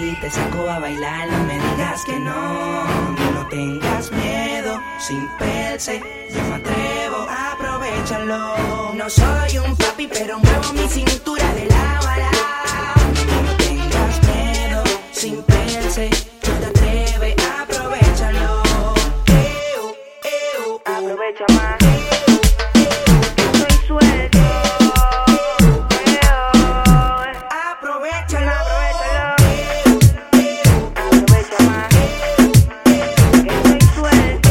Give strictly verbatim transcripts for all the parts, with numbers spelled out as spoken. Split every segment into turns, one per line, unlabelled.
ti, te saco a bailar. No me digas que no, no tengas miedo. Sin perse, yo me atrevo, aprovechalo. No soy un papi, pero muevo mi cintura de lado a lado. No tengas miedo, sin perse, tú te atreves, aprovechalo. Eu, eu,
Aprovecha más. Estoy suelto.
aprovechalo.
Aprovecha más. Estoy suelto.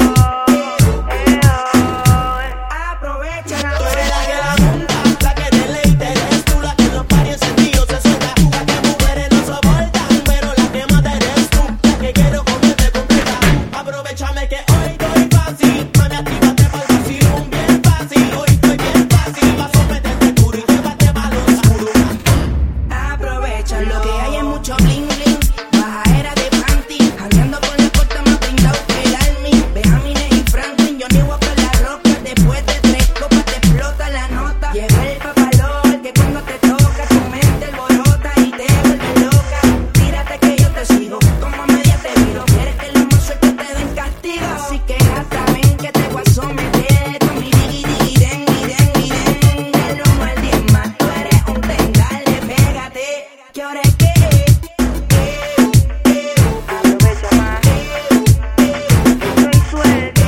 Aprovechalo.
Tú eres la que la monta, la que deleite. Eres tú la que en los paris sentidos se suelta. La que mujeres no soportan, pero la que mata eres tú. La que quiero comerte completa. Aprovechame que hoy estoy fácil. Mami, actívate pa'l vacilón bien fácil. Hoy estoy bien fácil. Pa' someterte duro y llévate pa' lo oscuro.
Aprovecha lo que hay es mucho bling bling. Bajadera de panty, jangueando con la corta más brindado que el Army. Benjamines y Franklin, yo niego por la roca. Después de tres copas te explota la nota. Llega el papalol que cuando te toca tu mente alborota y te vuelve loca. Tírate que yo te sigo, como a media te miro. Quieres que los mozos que te den castigo, así que hasta ven que te voy a someter. Con mi diggy diggy den, den, den. Del uno al diez más, tú eres un tengale, pégate. ¿Qué hora es que?
Aprovecha más. Estoy suelto.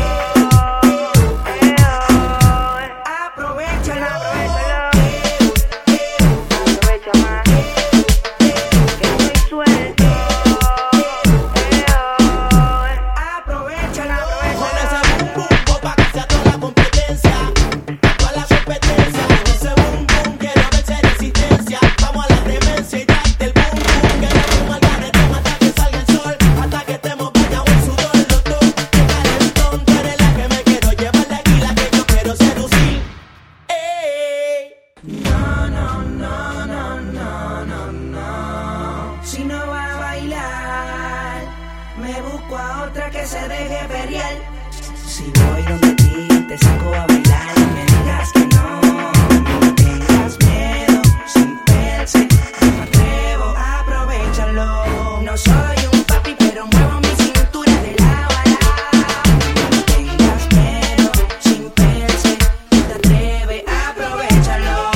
Aprovechalo.
Aprovecha más. Estoy suelto.
Aprovechalo.
Con ese boom boom, voy pa' que sea toda la competencia. Toda la competencia. Con ese boom boom, quiero ver si hay resistencia. Vamos a la demencia y darte el boom boom. Queremos al garete hasta que salga el sol. Hasta que estemos bañados en sudor los dos. Qué calentón, tú eres la que me quiero llevar de aquí, la que yo quiero seducir. Ey.
No, no, no, no, no, no, no. Si no va a bailar, me busco a otra que se deje ferial. Si voy donde ti, te saco a bailar. No me digas que no, no tengas miedo. Sin perse, yo me atrevo, aprovechalo. No soy un papi, pero muevo mi cintura de lado a lado. No tengas miedo, sin perse, tú te atreves, aprovechalo.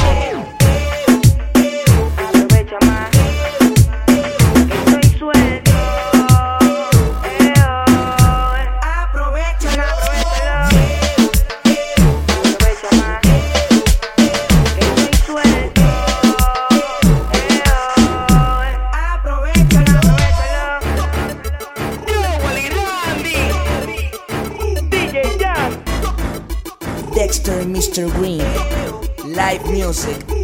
Aprovecha más. Estoy suelto.
Aprovechalo.
Aprovecha más. Estoy suelto.
Aprovechalo.
D J Jam.
Dexter y mister Green, live music.